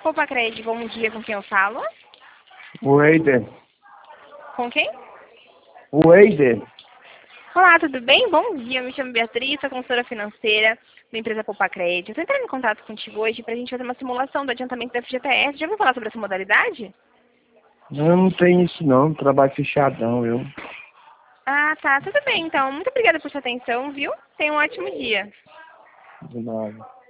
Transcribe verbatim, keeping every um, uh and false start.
Poupa Crédito, bom dia, com quem eu falo? O Eider. Com quem? O Eider. Olá, tudo bem? Bom dia, eu me chamo Beatriz, sou consultora financeira da empresa Poupa Crédito. Estou entrando em contato contigo hoje para a gente fazer uma simulação do adiantamento da F G T S. Já ouviu falar sobre essa modalidade? Não, não tem isso não, trabalho fechadão, viu? Ah, tá, tudo bem então. Muito obrigada por sua atenção, viu? Tenha um ótimo dia. De nada.